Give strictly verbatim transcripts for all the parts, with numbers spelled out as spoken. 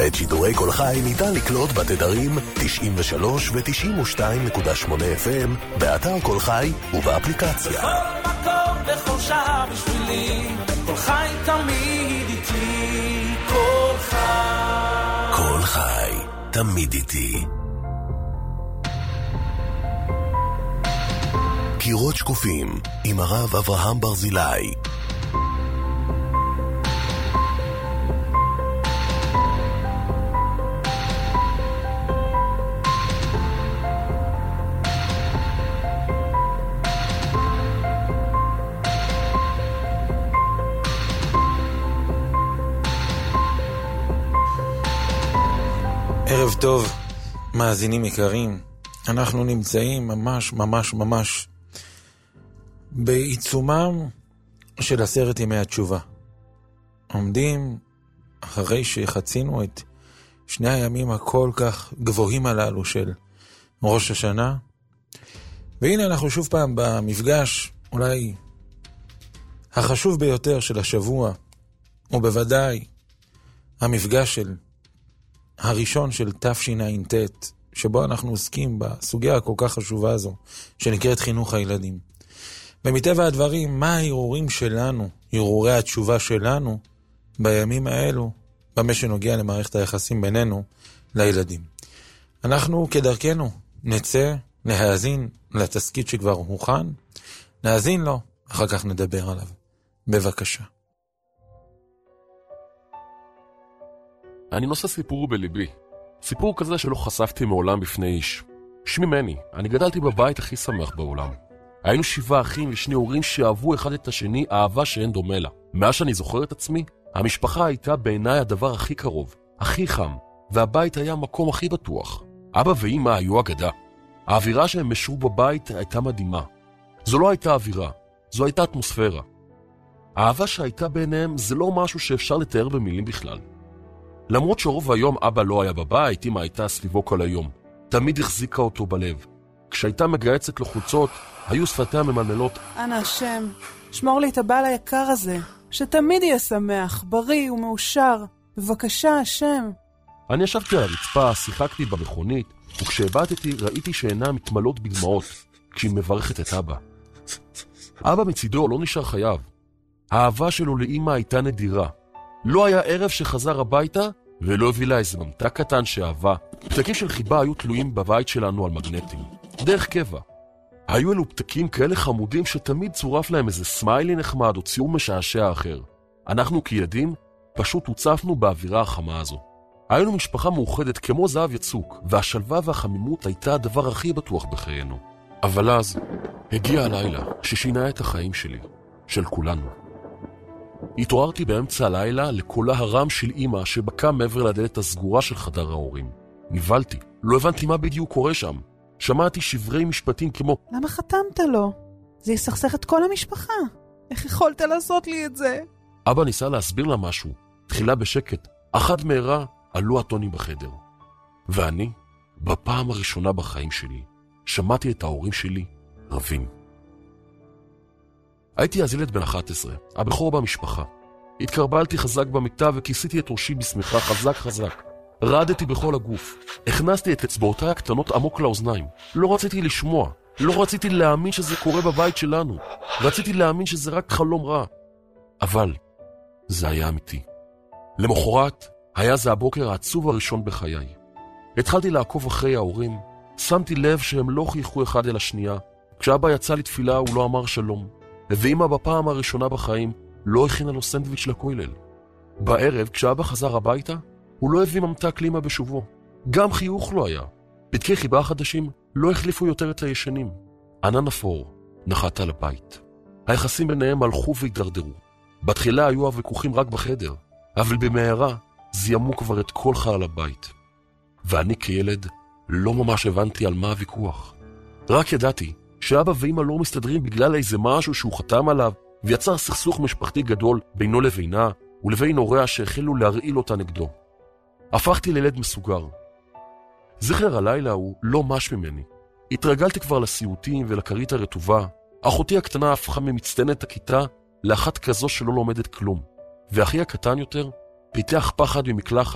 את שידורי כל חי ניתן לקלוט בתדרים תשעים ושלוש ו-תשעים ושתיים נקודה שמונה אף אם באתר כל חי ובאפליקציה. בכל מקום בכל שעה בשבילי, כל חי תמיד איתי, כל חי. כל חי תמיד איתי. קירות שקופים עם הרב אברהם ברזילי. ערב טוב, מאזינים יקרים. אנחנו נמצאים ממש ממש ממש בעיצומם של עשרת ימי התשובה. עומדים אחרי שחצינו את שני הימים הכל כך גבוהים הללו של ראש השנה, והנה אנחנו שוב פעם במפגש אולי החשוב ביותר של השבוע, ובוודאי המפגש של הראשון של תשע"ט, שבו אנחנו עוסקים בסוגיה הכל כך חשובה הזו שנקראת חינוך הילדים. ומטבע הדברים, מה הערעורים שלנו, ערעורי התשובה שלנו בימים האלו, במה שנוגע למערכת היחסים בינינו לילדים. אנחנו כדרכנו נצא להאזין לתסקית שכבר הוכן, נאזין לו, אחר כך נדבר עליו. בבקשה. אני נושא סיפור בליבי. סיפור כזה שלא חשפתי מעולם בפני איש. שמי מני, אני גדלתי בבית הכי שמח בעולם. היינו שבעה אחים ושני הורים שאהבו אחד את השני אהבה שאין דומה לה. מאז שאני זוכר את עצמי, המשפחה הייתה בעיניי הדבר הכי קרוב, הכי חם, והבית היה המקום הכי בטוח. אבא ואמא היו אגדה. האווירה שהם משרו בבית הייתה מדהימה. זו לא הייתה אווירה, זו הייתה אטמוספירה. האהבה שהייתה ביניהם זה לא משהו שאפשר לתאר במילים בכלל. למרות שרוב היום אבא לא היה בבית, אמא הייתה סביבו כל היום. תמיד החזיקה אותו בלב. כשהייתה מגייצת לחוצות, היו שפתיה ממלמלות. אנא השם, שמור לי את הבעל היקר הזה, שתמיד יהיה שמח, בריא ומאושר. בבקשה השם. אני ישבתי על הרצפה, שיחקתי במכונית, וכשהבטתי ראיתי שעינה מתמלות בדמעות, כשהיא מברכת את אבא. אבא מצידו לא נשאר חייב. האהבה שלו לאמא הייתה נדירה. לא היה ערב שחזר הביתה, ולא הביא לה איזה ממתק קטן שאהבה. פתקים של חיבה היו תלויים בבית שלנו על מגנטים. דרך קבע. היו אלו פתקים כאלה חמודים שתמיד צורף להם איזה סמיילי נחמד או ציור משעשע אחר. אנחנו כילדים פשוט הוצפנו באווירה החמה הזו. היינו משפחה מאוחדת כמו זהב יצוק, והשלווה והחמימות הייתה הדבר הכי בטוח בחיינו. אבל אז הגיע הלילה ששינה את החיים שלי, של כולנו. התעוררתי באמצע הלילה לקולה הרם של אמא שבקע מעבר לדלת הסגורה של חדר ההורים. נבלתי, לא הבנתי מה בדיוק קורה שם. שמעתי שברי משפטים כמו למה חתמת לו? זה יסכסך את כל המשפחה. איך יכולת לעשות לי את זה? אבא ניסה להסביר לה משהו. תחילה בשקט, אחד מהרה עלו הטונים בחדר. ואני, בפעם הראשונה בחיים שלי, שמעתי את ההורים שלי רבים. הייתי אז ילד בן אחת עשרה, הבכור במשפחה. התקרבלתי חזק במיטה וכיסיתי את ראשי בשמחה חזק חזק. רדתי בכל הגוף. הכנסתי את אצבעותיי הקטנות עמוק לאוזניים. לא רציתי לשמוע. לא רציתי להאמין שזה קורה בבית שלנו. רציתי להאמין שזה רק חלום רע. אבל זה היה אמיתי. למחרת היה זה הבוקר העצוב הראשון בחיי. התחלתי לעקוב אחרי ההורים. שמתי לב שהם לא חייכו אחד אל השנייה. כשאבא יצא לתפילה הוא לא אמר שלום. ואמא בפעם הראשונה בחיים לא הכינה לו סנדוויץ' לכולל. בערב, כשאבא חזר הביתה, הוא לא הביא ממתק לאמא בשובו. גם חיוך לא היה. פתקי חיבה החדשים לא החליפו יותר את הישנים. ענן אפור נחת על הבית. היחסים ביניהם הלכו והתדרדרו. בתחילה היו הוויכוחים רק בחדר, אבל במהרה זיהמו כבר את כל חלל הבית. ואני כילד לא ממש הבנתי על מה הוויכוח. רק ידעתי שאבא ואמא לא מסתדרים בגלל איזה משהו שהוא חתם עליו, ויצר סכסוך משפחתי גדול בינו לבינה, ולבין הוריה שהחלו להרעיל אותה נגדו. הפכתי לילד מסוגר. זכר הלילה הוא לא מש ממני. התרגלתי כבר לסיוטים ולקרית הרטובה. אחותי הקטנה הפכה ממצטיינת הכיתה לאחת כזו שלא לומדת כלום. ואחי הקטן יותר פיתח פחד ממקלחת,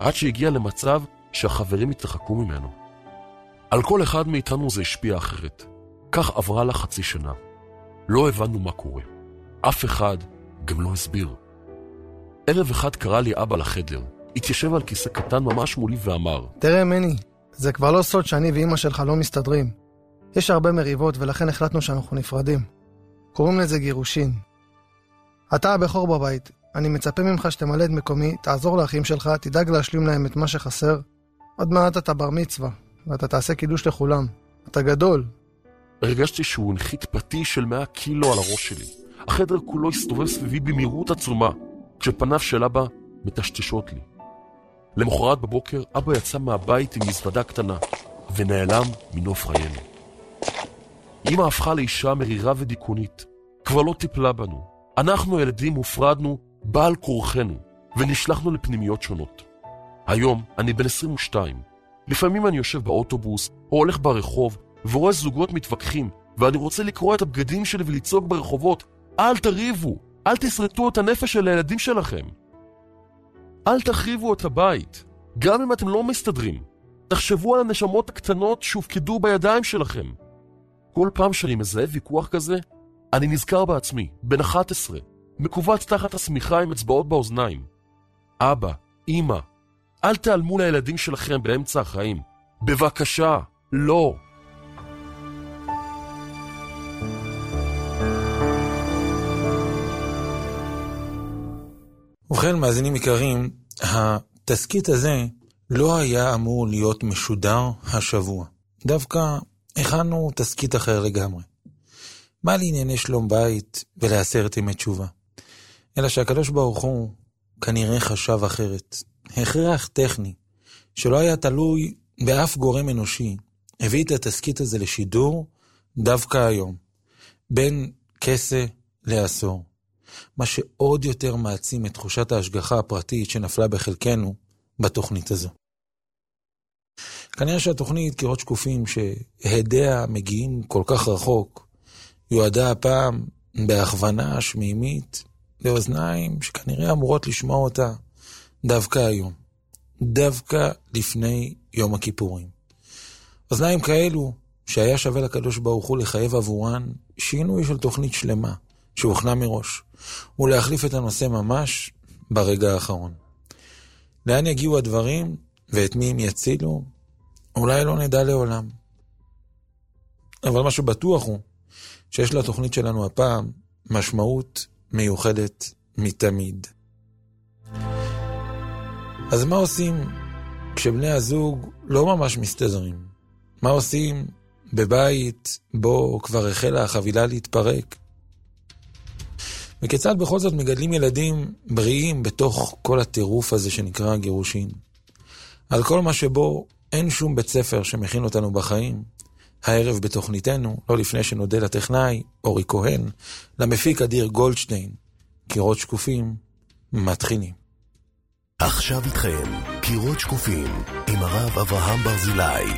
עד שהגיע למצב שהחברים התרחקו ממנו. על כל אחד מאיתנו זה השפיע אחרת. כך עברה לה חצי שנה. לא הבנו מה קורה. אף אחד גם לא הסביר. ערב אחד קרא לי אבא לחדר. התיישב על כיסא קטן ממש מולי ואמר, תראה מני, זה כבר לא סוד שאני ואמא שלך לא מסתדרים. יש הרבה מריבות ולכן החלטנו שאנחנו נפרדים. קוראים לזה גירושין. אתה הבכור בבית, אני מצפה ממך שתמלא את מקומי, תעזור לאחים שלך, תדאג להשלים להם את מה שחסר. עוד מעט אתה בר מצווה, ואתה תעשה קידוש לכולם. אתה גדול. הרגשתי שהוא הנחית פטיש של מאה קילו על הראש שלי. החדר כולו הסתובב סביבי במהירות עצומה, כשפניו של אבא מטשטשות לי. למחרת בבוקר אבא יצא מהבית עם מזוודה קטנה, ונעלם מנוף חיינו. אמא הפכה לאישה מרירה ודיכונית, כבר לא טיפלה בנו. אנחנו ילדים הופרדנו בעל כורחנו, ונשלחנו לפנימיות שונות. היום אני בן עשרים ושתיים. לפעמים אני יושב באוטובוס, או הולך ברחוב, ורואה זוגות מתווכחים, ואני רוצה לקרוא את הבגדים שלי ולצעוק ברחובות, אל תריבו, אל תסרטו את הנפש של הילדים שלכם. אל תחריבו את הבית, גם אם אתם לא מסתדרים. תחשבו על הנשמות הקטנות שהופקדו בידיים שלכם. כל פעם שאני מזהה ויכוח כזה, אני נזכר בעצמי, בן אחת עשרה, מקובץ תחת הסמיכה עם אצבעות באוזניים. אבא, אמא, אל תעלמו לילדים שלכם באמצע החיים. בבקשה, לא. ובכן, מאזינים יקרים, התסקית הזה לא היה אמור להיות משודר השבוע. דווקא הכנו תסקית אחר לגמרי. מה לענייני שלום בית ולעשרת ימי תשובה? אלא שהקדוש ברוך הוא כנראה חשב אחרת. הכרח טכני, שלא היה תלוי באף גורם אנושי, הביא את התסקית הזה לשידור דווקא היום, בין כסה לעשור. מה שעוד יותר מעצים את תחושת ההשגחה הפרטית שנפלה בחלקנו בתוכנית הזו. כנראה שהתוכנית קירות שקופים שהדיה מגיעים כל כך רחוק, יועדה הפעם בהכוונה שמימית לאוזניים שכנראה אמורות לשמוע אותה דווקא היום, דווקא לפני יום הכיפורים. אוזניים כאלו שהיה שווה לקדוש ברוך הוא לחייב עבורן שינוי של תוכנית שלמה שהוכנה מראש, ולהחליף את הנושא ממש ברגע האחרון. לאן יגיעו הדברים ואת מי הם יצילו, אולי לא נדע לעולם. אבל מה שבטוח הוא שיש לתוכנית שלנו הפעם משמעות מיוחדת מתמיד. אז מה עושים כשבני הזוג לא ממש מסתדרים? מה עושים בבית בו כבר החלה החבילה להתפרק? וכיצד בכל זאת מגדלים ילדים בריאים בתוך כל הטירוף הזה שנקרא גירושין? על כל מה שבו אין שום בית ספר שמכין אותנו בחיים, הערב בתוכניתנו, לא לפני שנודה לטכנאי אורי כהן, למפיק אדיר גולדשטיין, קירות שקופים, מתחילים. עכשיו איתכם, קירות שקופים, עם הרב אברהם ברזילי.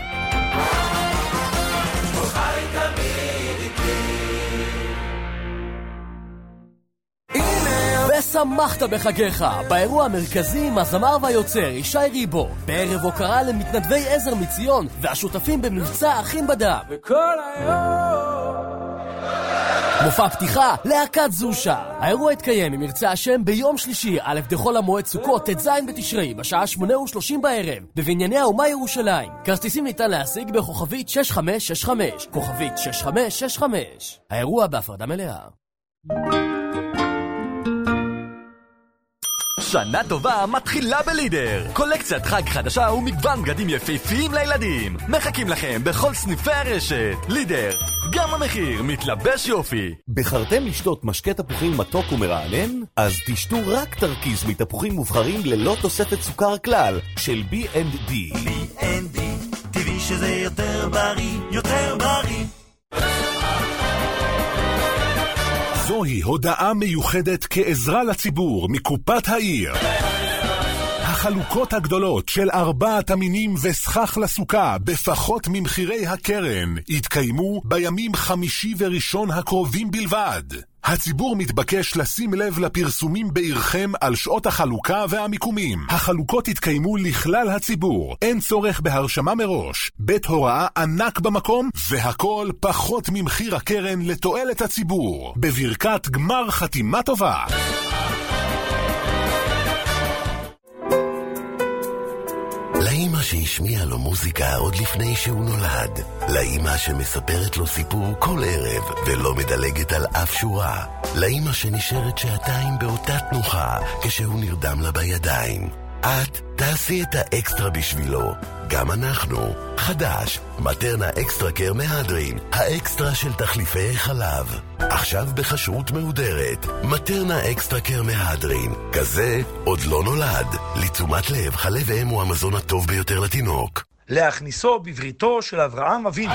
ושמחת בחגיך, באירוע המרכזי עם הזמר והיוצר ישי ריבו, בערב הוקרה למתנדבי עזר מציון והשותפים במבצע אחים בדם. וכל היום מופע פתיחה להקת זושה. האירוע התקיים עם ירצה השם ביום שלישי א' דחול המועד סוכות ט"ז בתשרי בשעה שמונה ושלושים בערב בבנייני האומה ירושלים. כרטיסים ניתן להשיג בכוכבית שש חמש שש חמש, כוכבית שש חמש שש חמש. האירוע בהפרדה מלאה. שנה טובה מתחילה בלידר. קולקציית חג חדשה ומגוון בגדים יפהפיים לילדים. מחכים לכם בכל סניפי הרשת. לידר, גם המחיר מתלבש יופי. בחרתם לשתות משקה תפוחים מתוק ומרענן? אז תשתו רק תרכיז מתפוחים מובחרים ללא תוספת סוכר כלל של בי אנד די. בי אנד די, טבעי שזה יותר בריא, יותר בריא. זוהי הודעה מיוחדת כעזרה לציבור מקופת העיר. החלוקות הגדולות של ארבעת המינים וסכך לסוכה בפחות ממחירי הקרן יתקיימו בימים חמישי וראשון הקרובים בלבד. הציבור מתבקש לשים לב לפרסומים בעירכם על שעות החלוקה והמיקומים. החלוקות יתקיימו לכלל הציבור. אין צורך בהרשמה מראש. בית הוראה ענק במקום, והכל פחות ממחיר הקרן לתועלת הציבור. בברכת גמר חתימה טובה. לאמא שהשמיעה לו מוזיקה עוד לפני שהוא נולד. לאמא שמספרת לו סיפור כל ערב ולא מדלגת על אף שורה. לאמא שנשארת שעתיים באותה תנוחה כשהוא נרדם לה בידיים. את תעשי את האקסטרה בשבילו. גם אנחנו. חדש, מטרנה אקסטרה קר מהדרין, האקסטרה של תחליפי חלב. עכשיו בחשרות מהודרת, מטרנה אקסטרה קר מהדרין. כזה עוד לא נולד. לתשומת לב, חלב אם הוא המזון הטוב ביותר לתינוק. להכניסו בבריתו של אברהם אבינו.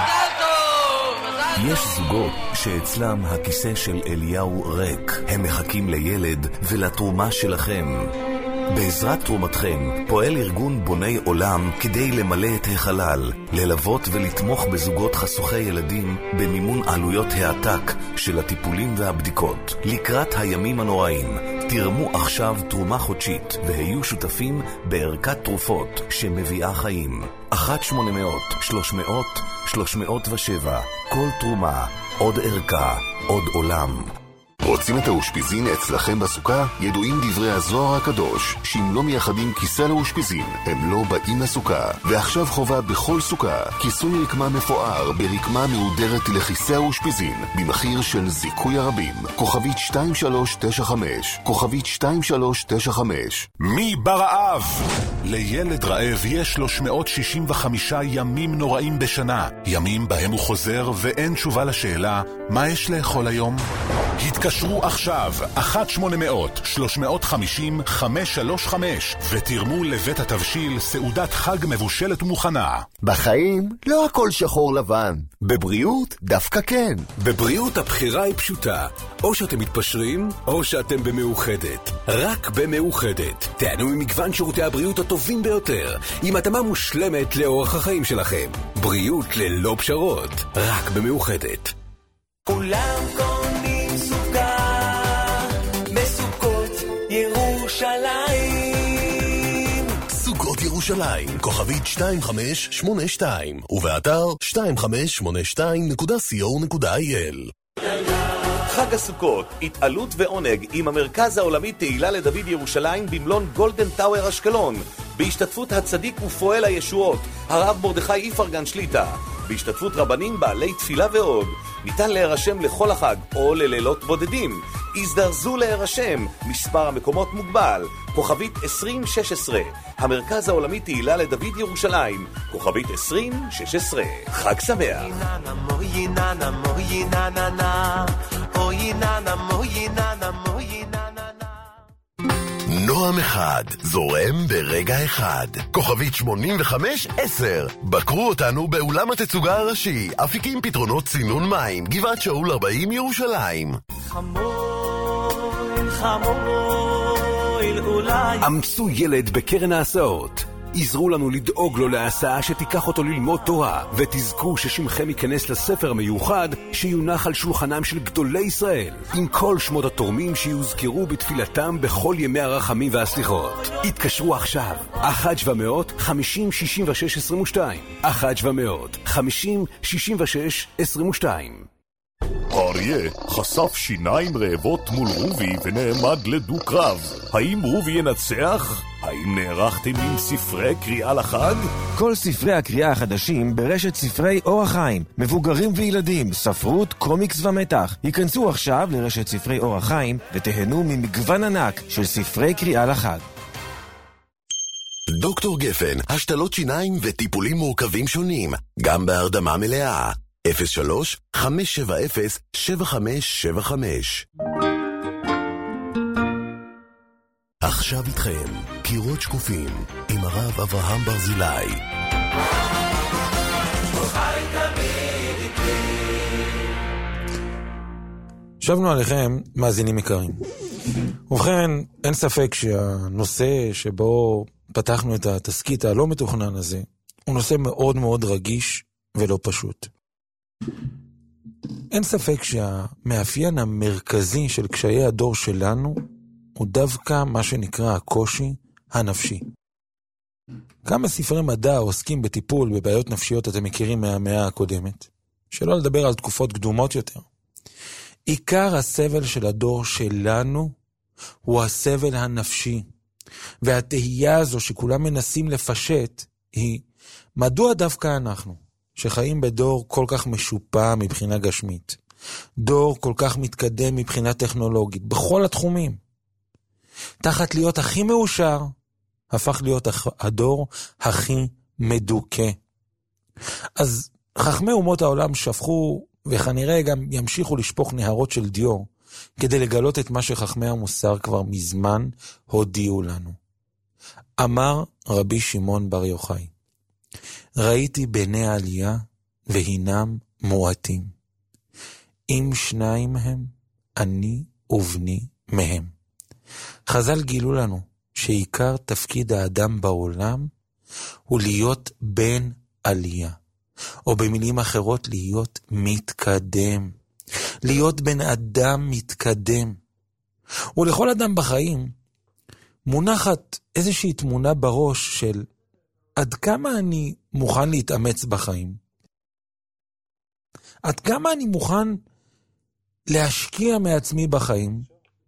יש זוגות שאצלם הכיסא של אליהו ריק. הם מחכים לילד ולתרומה שלכם. בעזרת תרומתכם פועל ארגון בוני עולם כדי למלא את החלל, ללוות ולתמוך בזוגות חסוכי ילדים במימון עלויות העתק של הטיפולים והבדיקות. לקראת הימים הנוראים, תרמו עכשיו תרומה חודשית והיו שותפים בערכת תרופות שמביאה חיים. אחת שמונה מאות שלוש מאות שלוש מאות ושבע. כל תרומה, עוד ערכה, עוד עולם. רוצים את האושפיזין אצלכם בסוכה? ידועים דברי הזוהר הקדוש, שאם לא מייחדים כיסא לאושפיזין, הם לא באים לסוכה. ועכשיו חובה בכל סוכה, כיסוי רקמה מפואר ברקמה מהודרת לכיסא האושפיזין, במחיר של זיכוי הרבים. כוכבית שתיים שלוש תשע חמש, כוכבית שתיים שלוש תשע חמש. מי ברעב? לילד רעב יש שלוש מאות שישים וחמישה ימים נוראים בשנה. ימים בהם הוא חוזר ואין תשובה לשאלה, מה יש לאכול היום? התקשרו עכשיו, אחת שמונה מאות שלוש מאות חמישים חמש שלוש חמש, ותרמו לבית התבשיל סעודת חג מבושלת ומוכנה. בחיים לא הכל שחור לבן. בבריאות דווקא כן. בבריאות הבחירה היא פשוטה. או שאתם מתפשרים, או שאתם במאוחדת. רק במאוחדת. תענו ממגוון שירותי הבריאות הטובים ביותר, עם התאמה מושלמת לאורח החיים שלכם. בריאות ללא פשרות. רק במאוחדת. כולם קונים סוכה בסוכות ירושלים. סוכות ירושלים, כוכבית שתיים חמש שמונה שתיים, ובאתר שתיים חמש שמונה שתיים נקודה סי או נקודה איי אל. חג הסוכות, התעלות ועונג עם המרכז העולמי תהילה לדוד ירושלים במלון גולדן טאוור אשקלון, בהשתתפות הצדיק ופועל הישועות הרב מרדכי איפרגן שליטה, בהשתתפות רבנים בעלי תפילה ועוד. ניתן להירשם לכל החג או ללילות בודדים. הזדרזו להירשם, מספר המקומות מוגבל. כוכבית עשרים שש עשרה, המרכז העולמי תהילה לדוד ירושלים, כוכבית עשרים שש עשרה. חג שמח. נועם אחד, זורם ברגע אחד. כוכבית שמונים וחמש עשר. בקרו אותנו באולם התצוגה הראשי, אפיקים פתרונות צינון מים, גבעת שאול ארבעים ירושלים. חמול, חמול, אולי. אמצו ילד בקרן ההסעות. עזרו לנו לדאוג לו להסעה שתיקח אותו ללמוד תורה, ותזכו ששמכם ייכנס לספר המיוחד שיונח על שולחנם של גדולי ישראל, עם כל שמות התורמים שיוזכרו בתפילתם בכל ימי הרחמים והסליחות. התקשרו עכשיו, אחת שבע מאות חמישים שישים ושש עשרים ושתיים, אחת שבע מאות חמישים שישים ושש עשרים ושתיים. האריה חשף שיניים רעבות מול רובי ונעמד לדו קרב. האם רובי ינצח? האם נערכתם עם ספרי קריאה לחג? כל ספרי הקריאה החדשים ברשת ספרי אור החיים, מבוגרים וילדים, ספרות, קומיקס ומתח. היכנסו עכשיו לרשת ספרי אור החיים ותהנו ממגוון ענק של ספרי קריאה לחג. דוקטור גפן, השתלות שיניים וטיפולים מורכבים שונים, גם בהרדמה מלאה. אפס שלוש חמש שבע אפס שבע חמש שבע חמש. עכשיו איתכם, קירות שקופים, עם הרב אברהם ברזילי. שבנו עליכם, מאזינים יקרים. ובכן, אין ספק שהנושא שבו פתחנו את התסקית הלא מתוכנן הזה, הוא נושא מאוד מאוד רגיש ולא פשוט. אין ספק שהמאפיין המרכזי של קשיי הדור שלנו הוא דווקא מה שנקרא הקושי הנפשי. כמה ספרי מדע עוסקים בטיפול בבעיות נפשיות אתם מכירים מהמאה הקודמת? שלא לדבר על תקופות קדומות יותר. עיקר הסבל של הדור שלנו הוא הסבל הנפשי. והתהייה הזו שכולם מנסים לפשט היא, מדוע דווקא אנחנו, שחיים בדור כל כך משופע מבחינה גשמית, דור כל כך מתקדם מבחינה טכנולוגית, בכל התחומים, תחת להיות הכי מאושר, הפך להיות הדור הכי מדוכא. אז חכמי אומות העולם שפכו, וכנראה גם ימשיכו לשפוך נהרות של דיו, כדי לגלות את מה שחכמי המוסר כבר מזמן הודיעו לנו. אמר רבי שמעון בר יוחאי, ראיתי בני העלייה והינם מועטים. אם שניים הם, אני ובני מהם. חז"ל גילו לנו שעיקר תפקיד האדם בעולם הוא להיות בן עלייה, או במילים אחרות להיות מתקדם. להיות בן אדם מתקדם. ולכל אדם בחיים מונחת איזושהי תמונה בראש של עד כמה אני מוכן להתאמץ בחיים. עד כמה אני מוכן להשקיע מעצמי בחיים.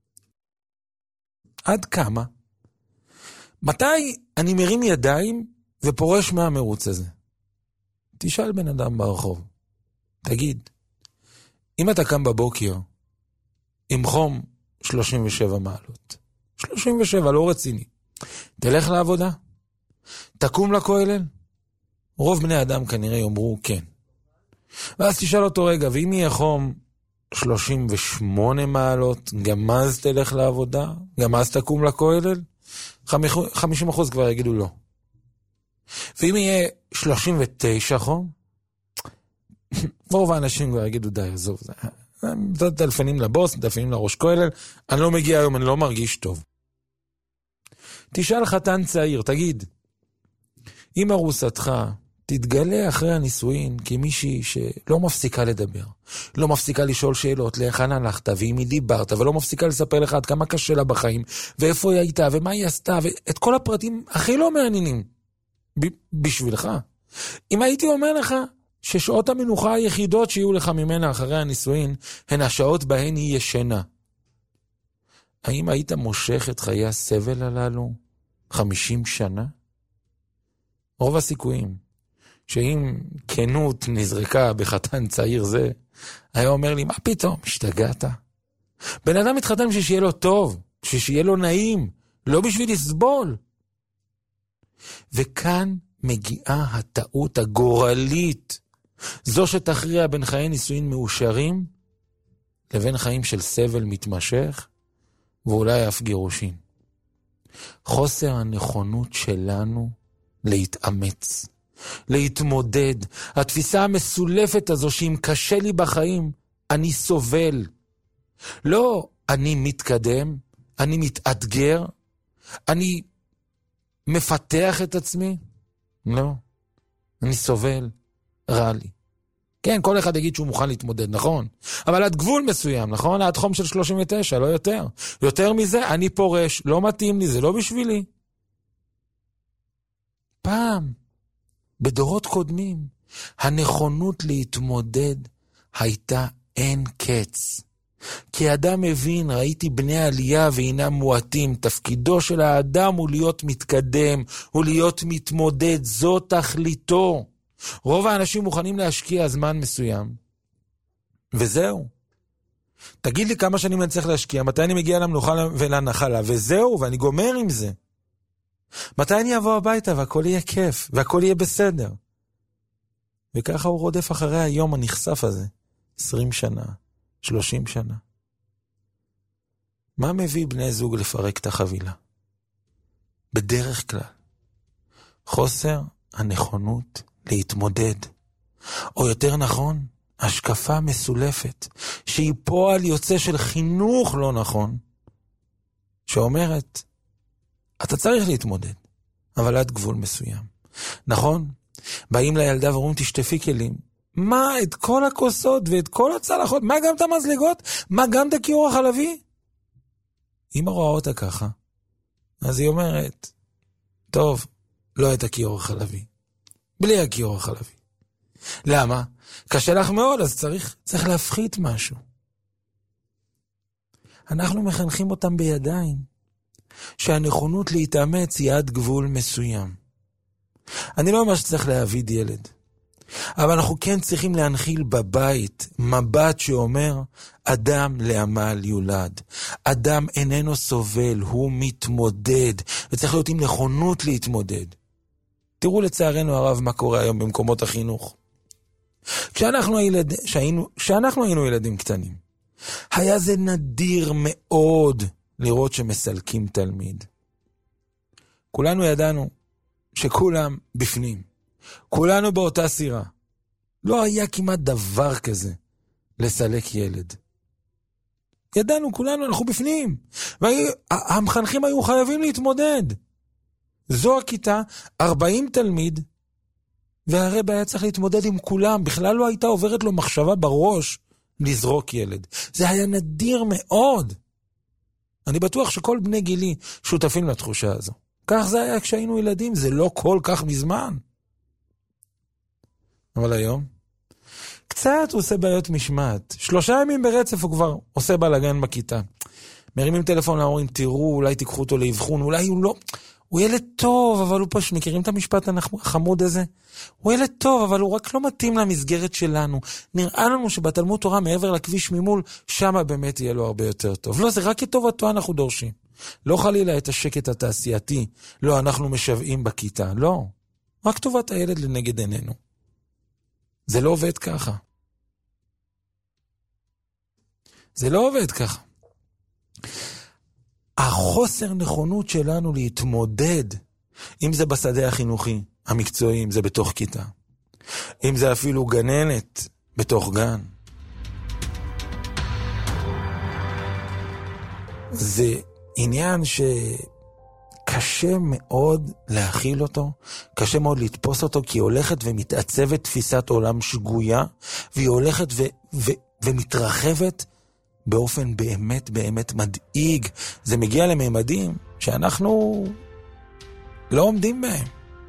עד כמה. מתי אני מרים ידיים ופורש מהמרוץ הזה? תשאל בן אדם ברחוב. תגיד, אם אתה קם בבוקר עם חום שלושים ושבע מעלות, שלושים ושבע לא רציני, תלך לעבודה? תקום לכולל? רוב בני אדם כנראה יאמרו כן. ואז תשאל אותו רגע, ואם יהיה חום שלושים ושמונה מעלות, גם אז תלך לעבודה? גם אז תקום לכולל? חמישים אחוז כבר יגידו לא. ואם יהיה שלושים ותשע חום, רוב האנשים כבר יגידו די, עזוב, זה טלפנים לבוס, טלפנים לראש כולל, אני לא מגיע היום, אני לא מרגיש טוב. תשאל חתן צעיר, תגיד, אם ארוסתך תתגלה אחרי הנישואין כמישהי שלא מפסיקה לדבר, לא מפסיקה לשאול שאלות, לאיכן הלכת, ואם היא דיברת, ולא מפסיקה לספר לך עד כמה קשה לה בחיים, ואיפה היא הייתה, ומה היא עשתה, ואת כל הפרטים הכי לא מעניינים ב- בשבילך. אם הייתי אומר לך ששעות המנוחה היחידות שיהיו לך ממנה אחרי הנישואין, הן השעות בהן היא ישנה, האם היית מושך את חיי הסבל הללו חמישים שנה? רוב הסיכויים שאם כנות נזרקה בחתן צעיר זה, היה אומר לי, מה פתאום, השתגעת? בן אדם מתחתן בשביל שיהיה לו טוב, בשביל שיהיה לו נעים, לא בשביל לסבול. וכאן מגיעה הטעות הגורלית, זו שתכריע בין חיי נישואין מאושרים, לבין חיים של סבל מתמשך, ואולי אף גירושין. חוסר הנכונות שלנו להתאמץ, להתמודד. התפיסה המסולפת הזו שאם קשה לי בחיים, אני סובל. לא, אני מתקדם, אני מתאתגר, אני מפתח את עצמי. לא, אני סובל, רע לי. כן, כל אחד יגיד שהוא מוכן להתמודד, נכון? אבל עד גבול מסוים, נכון? עד חום של שלושים ותשע, לא יותר. יותר מזה, אני פורש, לא מתאים לי, זה לא בשבילי. פעם, בדורות קודמים, הנכונות להתמודד הייתה אין קץ. כי אדם מבין, ראיתי בני עלייה ואינם מועטים, תפקידו של האדם הוא להיות מתקדם, הוא להיות מתמודד, זו תכליתו. רוב האנשים מוכנים להשקיע זמן מסוים, וזהו. תגיד לי כמה שנים אני צריך להשקיע, מתי אני מגיע למנוחה ולנחלה, וזהו, ואני גומר עם זה. מתי אני אבוא הביתה והכל יהיה כיף, והכל יהיה בסדר. וככה הוא רודף אחרי היום הנחשף הזה, עשרים שנה, שלושים שנה. מה מביא בני זוג לפרק את החבילה? בדרך כלל, חוסר הנכונות להתמודד, או יותר נכון, השקפה מסולפת, שהיא פועל יוצא של חינוך לא נכון, שאומרת, אתה צריך להתמודד, אבל עד גבול מסוים. נכון? באים לילדה ואומרים, תשטפי כלים, מה, את כל הכוסות ואת כל הצלחות? מה, גם את המזלגות? מה, גם את הכיור החלבי? אמא רואה אותה ככה, אז היא אומרת, טוב, לא את הכיור החלבי. בלי הכיור החלבי. למה? קשה לך מאוד, אז צריך, צריך להפחית משהו. אנחנו מחנכים אותם בידיים, שהנכונות להתאמץ היא עד גבול מסוים. אני לא אומר שצריך להעביד ילד, אבל אנחנו כן צריכים להנחיל בבית מבט שאומר, אדם לעמל יולד. אדם איננו סובל, הוא מתמודד, וצריך להיות עם נכונות להתמודד. תראו לצערנו הרב מה קורה היום במקומות החינוך. כשאנחנו, הילד, שהיינו, כשאנחנו היינו ילדים קטנים, היה זה נדיר מאוד לראות שמסלקים תלמיד. כולנו ידענו שכולם בפנים. כולנו באותה סירה. לא היה כמעט דבר כזה לסלק ילד. ידענו, כולנו, אנחנו בפנים. והמחנכים היו חייבים להתמודד. זו הכיתה, ארבעים תלמיד, והרב היה צריך להתמודד עם כולם. בכלל לא הייתה עוברת לו מחשבה בראש לזרוק ילד. זה היה נדיר מאוד. אני בטוח שכל בני גילי שותפים לתחושה הזו. כך זה היה כשהיינו ילדים, זה לא כל כך מזמן. אבל היום, קצת הוא עושה בעיות משמעת. שלושה ימים ברצף הוא כבר עושה בלגן בכיתה. מרימים טלפון להורים, תראו, אולי תיקחו אותו לאבחון, אולי הוא לא... הוא ילד טוב, אבל הוא פשוט, מכירים את המשפט החמוד הזה? הוא ילד טוב, אבל הוא רק לא מתאים למסגרת שלנו. נראה לנו שבתלמוד תורה מעבר לכביש ממול, שמה באמת יהיה לו הרבה יותר טוב. לא, זה רק את טובתו אנחנו דורשים. לא חלילה את השקט התעשייתי, לא, אנחנו משוועים בכיתה, לא. רק טובת הילד לנגד עינינו. זה לא עובד ככה. זה לא עובד ככה. החוסר נכונות שלנו להתמודד, אם זה בשדה החינוכי, המקצועי, אם זה בתוך כיתה, אם זה אפילו גננת בתוך גן, זה עניין שקשה מאוד להכיל אותו, קשה מאוד לתפוס אותו, כי היא הולכת ומתעצבת תפיסת עולם שגויה, והיא הולכת ו- ו- ומתרחבת באופן באמת באמת מדאיג. זה מגיע לממדים שאנחנו לא עומדים בהם.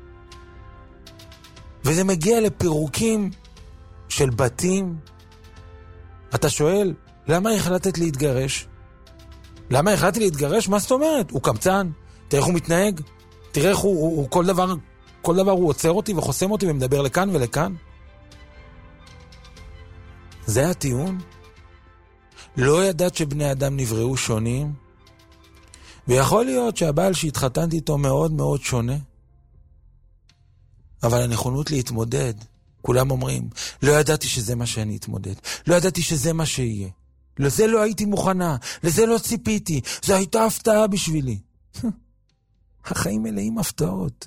וזה מגיע לפירוקים של בתים. אתה שואל, למה החלטת להתגרש? למה החלטתי להתגרש? מה זאת אומרת? הוא קמצן, תראה איך הוא מתנהג, תראה איך הוא, הוא, הוא כל דבר, כל דבר הוא עוצר אותי וחוסם אותי ומדבר לכאן ולכאן. זה הטיעון? לא ידעת שבני אדם נבראו שונים? ויכול להיות שהבעל שהתחתנתי איתו מאוד מאוד שונה. אבל הנכונות להתמודד, כולם אומרים, לא ידעתי שזה מה שאני אתמודד, לא ידעתי שזה מה שיהיה. לזה לא הייתי מוכנה, לזה לא ציפיתי, זו הייתה הפתעה בשבילי. החיים מלאים הפתעות.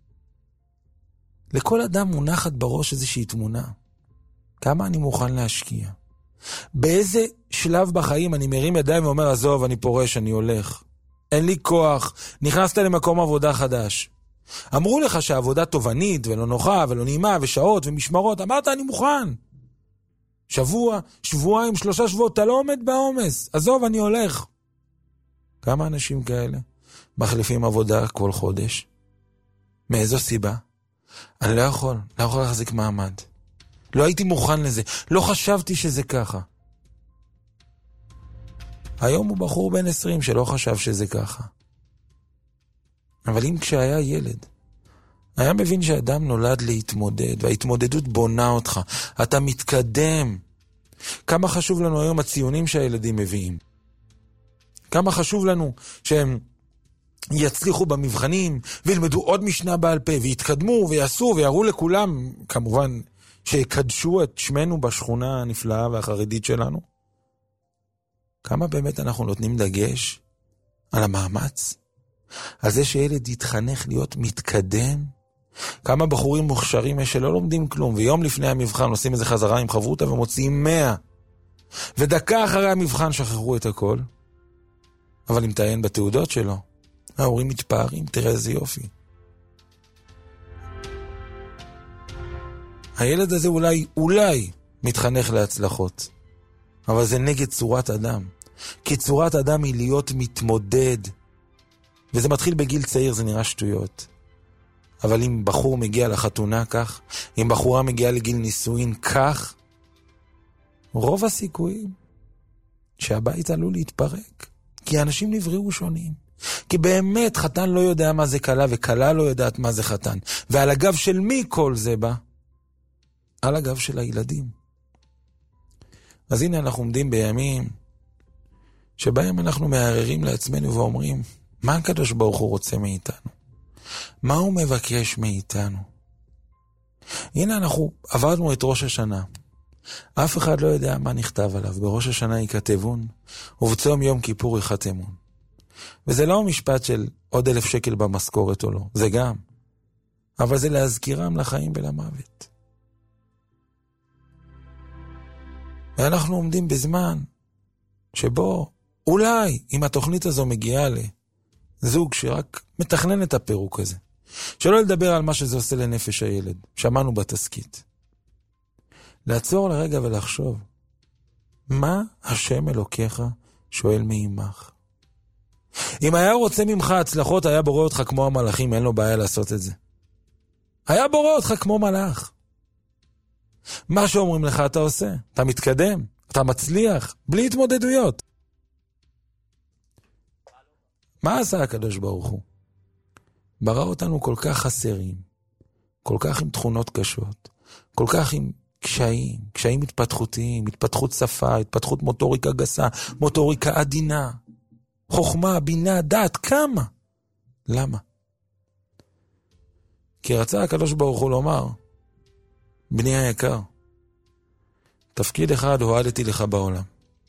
לכל אדם מונחת בראש איזושהי תמונה. כמה אני מוכן להשקיע? באיזה שלב בחיים אני מרים ידיים ואומר, עזוב, אני פורש, אני הולך. אין לי כוח, נכנסת למקום עבודה חדש. אמרו לך שהעבודה תובנית ולא נוחה ולא נעימה ושעות ומשמרות, אמרת אני מוכן. שבוע, שבועיים, שלושה שבועות, אתה לא עומד בעומס, עזוב, אני הולך. כמה אנשים כאלה מחליפים עבודה כל חודש? מאיזו סיבה? אני לא יכול, לא יכול להחזיק מעמד. לא הייתי מוכן לזה, לא חשבתי שזה ככה. היום הוא בחור בן עשרים שלא חשב שזה ככה. אבל אם כשהיה ילד, היה מבין שאדם נולד להתמודד, וההתמודדות בונה אותך, אתה מתקדם. כמה חשוב לנו היום הציונים שהילדים מביאים. כמה חשוב לנו שהם יצליחו במבחנים, וילמדו עוד משנה בעל פה, ויתקדמו ויעשו ויראו לכולם, כמובן, שיקדשו את שמנו בשכונה הנפלאה והחרדית שלנו. כמה באמת אנחנו נותנים דגש על המאמץ? על זה שילד יתחנך להיות מתקדם? כמה בחורים מוכשרים יש שלא לומדים כלום, ויום לפני המבחן עושים איזה חזרה עם חברותה ומוציאים מאה. ודקה אחרי המבחן שכחו את הכל. אבל אם תעיין בתעודות שלו, ההורים מתפארים, תראה איזה יופי. הילד הזה אולי, אולי מתחנך להצלחות, אבל זה נגד צורת אדם. כי צורת אדם היא להיות מתמודד, וזה מתחיל בגיל צעיר, זה נראה שטויות. אבל אם בחור מגיע לחתונה כך, אם בחורה מגיעה לגיל נישואין כך, רוב הסיכויים שהבית עלול להתפרק. כי האנשים נבראו שונים. כי באמת חתן לא יודע מה זה קלה, וקלה לא יודעת מה זה חתן. ועל הגב של מי כל זה בא? על הגב של הילדים. אז הנה אנחנו עומדים בימים שבהם אנחנו מערערים לעצמנו ואומרים, מה הקדוש ברוך הוא רוצה מאיתנו? מה הוא מבקש מאיתנו? הנה אנחנו עברנו את ראש השנה. אף אחד לא יודע מה נכתב עליו. בראש השנה ייכתבון, ובצום יום כיפור יחתמון. וזה לא משפט של עוד אלף שקל במשכורת או לא. זה גם. אבל זה להזכירם לחיים ולמוות. ואנחנו עומדים בזמן שבו אולי אם התוכנית הזו מגיעה לזוג שרק מתכנן את הפירוק הזה, שלא לדבר על מה שזה עושה לנפש הילד, שמענו בתסקית, לעצור לרגע ולחשוב, מה השם אלוקיך שואל מעמך? אם היה רוצה ממך הצלחות, היה בורא אותך כמו המלאכים, אין לו בעיה לעשות את זה. היה בורא אותך כמו מלאך. מה שאומרים לך אתה עושה, אתה מתקדם, אתה מצליח, בלי התמודדויות. מה עשה הקדוש ברוך הוא? ברא אותנו כל כך חסרים, כל כך עם תכונות קשות, כל כך עם קשיים, קשיים התפתחותיים, התפתחות שפה, התפתחות מוטוריקה גסה, מוטוריקה עדינה, חוכמה, בינה, דעת, כמה? למה? כי רצה הקדוש ברוך הוא לומר, בני היקר, תפקיד אחד הועדתי לך בעולם.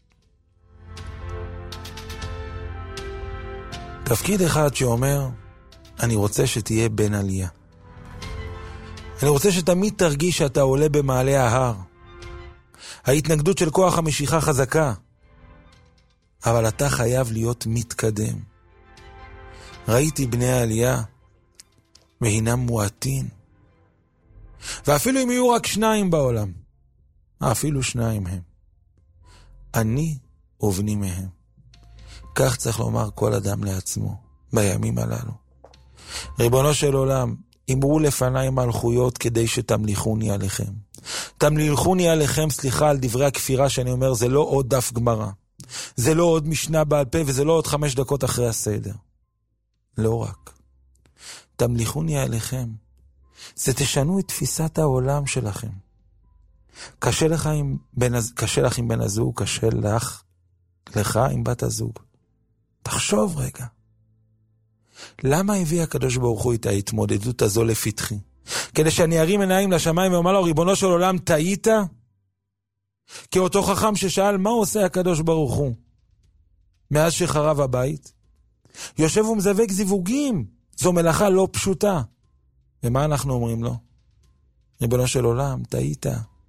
תפקיד אחד שאומר, אני רוצה שתהיה בן עלייה. אני רוצה שתמיד תרגיש שאתה עולה במעלה ההר. ההתנגדות של כוח המשיכה חזקה. אבל אתה חייב להיות מתקדם. ראיתי בני העלייה, והינם מועטין. ואפילו אם יהיו רק שניים בעולם, אפילו שניים הם. אני ובני מהם. כך צריך לומר כל אדם לעצמו, בימים הללו. ריבונו של עולם, אמרו לפניי מלכויות כדי שתמליכוני עליכם. תמליכוני עליכם, סליחה על דברי הכפירה שאני אומר, זה לא עוד דף גמרא. זה לא עוד משנה בעל פה, וזה לא עוד חמש דקות אחרי הסדר. לא רק. תמליכוני עליכם. זה תשנו את תפיסת העולם שלכם. קשה לך עם בן, קשה לך עם בן הזוג, קשה לך, לך עם בת הזוג. תחשוב רגע. למה הביא הקדוש ברוך הוא את ההתמודדות הזו לפתחי? כדי שאני ארים עיניים לשמיים ואומר לו, ריבונו של עולם, טעית? כי אותו חכם ששאל, מה עושה הקדוש ברוך הוא? מאז שחרב הבית, יושב ומזווק זיווגים. זו מלאכה לא פשוטה. ומה אנחנו אומרים לו? ריבונו של עולם, טעית.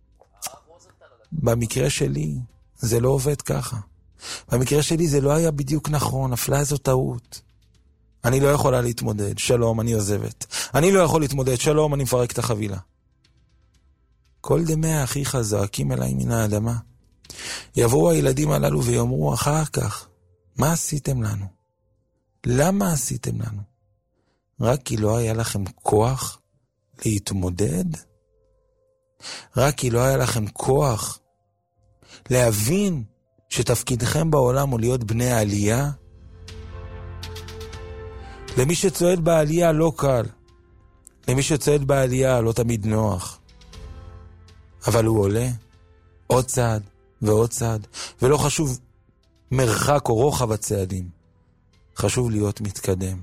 במקרה שלי, זה לא עובד ככה. במקרה שלי זה לא היה בדיוק נכון, אפלה זו טעות. אני לא יכולה להתמודד, שלום, אני עוזבת. אני לא יכול להתמודד, שלום, אני מפרק את החבילה. כל דמי האחיך זועקים אליי מן האדמה. יבואו הילדים הללו ויאמרו אחר כך, מה עשיתם לנו? למה עשיתם לנו? רק כי לא היה לכם כוח להתמודד? רק כי לא היה לכם כוח להבין שתפקידכם בעולם הוא להיות בני העלייה? למי שצועד בעלייה לא קל. למי שצועד בעלייה לא תמיד נוח. אבל הוא עולה עוד צעד ועוד צעד, ולא חשוב מרחק או רוחב הצעדים. חשוב להיות מתקדם.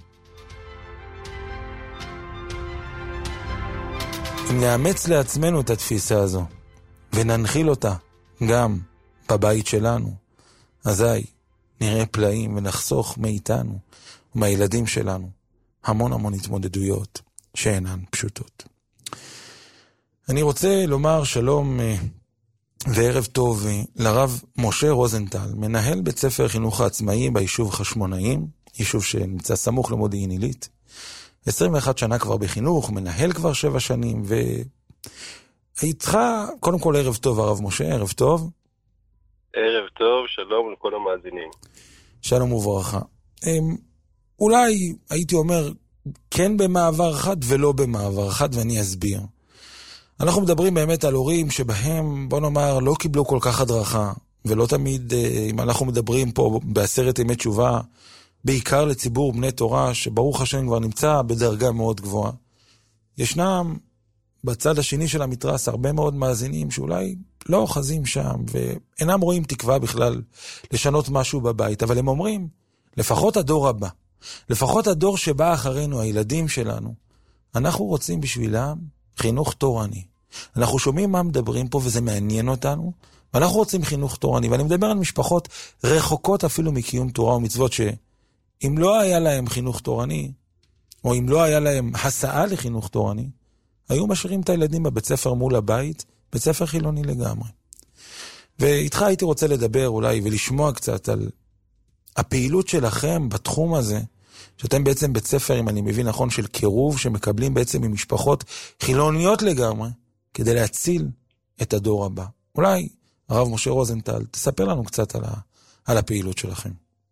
אם נאמץ לעצמנו את התפיסה הזו, וננחיל אותה גם בבית שלנו, אזי נראה פלאים ונחסוך מאיתנו ומהילדים שלנו המון המון התמודדויות שאינן פשוטות. אני רוצה לומר שלום וערב טוב לרב משה רוזנטל, מנהל בית ספר חינוך העצמאי ביישוב חשמונאים, יישוב שנמצא סמוך למודיעין עילית. עשרים ואחת שנה כבר בחינוך, מנהל כבר שבע שנים, איתך, קודם כל ערב טוב הרב משה, ערב טוב. ערב טוב, שלום לכל המאזינים. שלום וברכה. אולי הייתי אומר כן במעבר חד ולא במעבר חד, ואני אסביר. אנחנו מדברים באמת על הורים שבהם, בוא נאמר, לא קיבלו כל כך הדרכה, ולא תמיד, אם אנחנו מדברים פה בעשרת ימי תשובה, בעיקר לציבור בני תורה, שברוך השם כבר נמצא בדרגה מאוד גבוהה. ישנם בצד השני של המתרס הרבה מאוד מאזינים שאולי לא אוחזים שם, ואינם רואים תקווה בכלל לשנות משהו בבית, אבל הם אומרים, לפחות הדור הבא, לפחות הדור שבא אחרינו, הילדים שלנו, אנחנו רוצים בשבילם חינוך תורני. אנחנו שומעים מה מדברים פה וזה מעניין אותנו, ואנחנו רוצים חינוך תורני, ואני מדבר על משפחות רחוקות אפילו מקיום תורה ומצוות, שאם לא היה להם חינוך תורני, או אם לא היה להם הסעה לחינוך תורני, היו משאירים את הילדים בבית ספר מול הבית, בית ספר חילוני לגמרי. ואיתך הייתי רוצה לדבר אולי ולשמוע קצת על הפעילות שלכם בתחום הזה, שאתם בעצם בית ספר, אם אני מבין נכון, של קירוב, שמקבלים בעצם ממשפחות חילוניות לגמרי, כדי להציל את הדור הבא. אולי הרב משה רוזנטל, תספר לנו קצת על, ה, על הפעילות שלכם.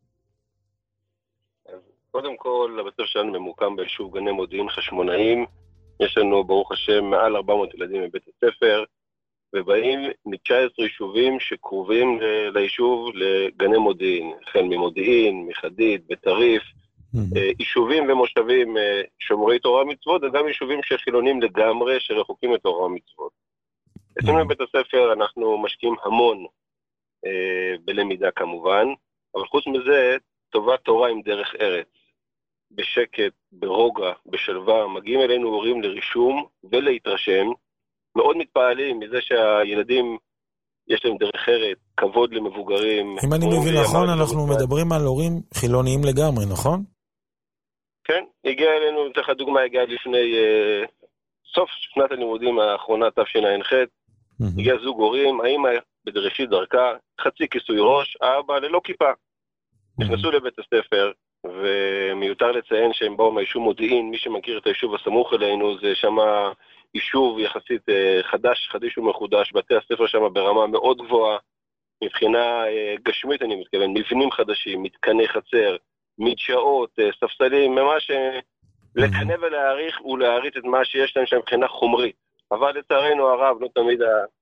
קודם כל, הבית ספר שלנו ממוקם ביישוב גני מודיעין חשמונאים. יש לנו, ברוך השם, מעל ארבע מאות ילדים מבית הספר, ובאים מ-תשעה עשר יישובים שקרובים ליישוב לגני מודיעין, החל ממודיעין, מחדית, בטריף, יישובים ומושבים שומרי תורה ומצוות, וגם יישובים שחילונים לגמרי, שרחוקים את תורה ומצוות. אצלנו בבית הספר אנחנו משקיעים המון אה, בלמידה כמובן, אבל חוץ מזה, טובת תורה עם דרך ארץ. בשקט, ברוגע, בשלווה, מגיעים אלינו הורים לרישום ולהתרשם, מאוד מתפעלים מזה שהילדים יש להם דרך ארץ, כבוד למבוגרים. אם אני מבין נכון, אנחנו מדברים על הורים חילוניים לגמרי, נכון? כן, הגיע אלינו, נתן לך דוגמה, הגיע לפני אה, סוף שנת הלימודים האחרונה, תשע"ח, הגיע זוג הורים, האמא בראשית דרכה, חצי כיסוי ראש, האבא ללא כיפה. נכנסו לבית הספר, ומיותר לציין שהם באו מהיישוב מודיעין, מי שמכיר את היישוב הסמוך אלינו, זה שם יישוב יחסית חדש, חדיש ומחודש, בתי הספר שם ברמה מאוד גבוהה, מבחינה גשמית אני מתכוון, מבנים חדשים, מתקני חצר, מדשאות, ספסלים, ממש לקנה ולהעריך ולהעריץ את מה שיש להם שם מבחינה חומרית. אבל לצערנו הרב, לא תמיד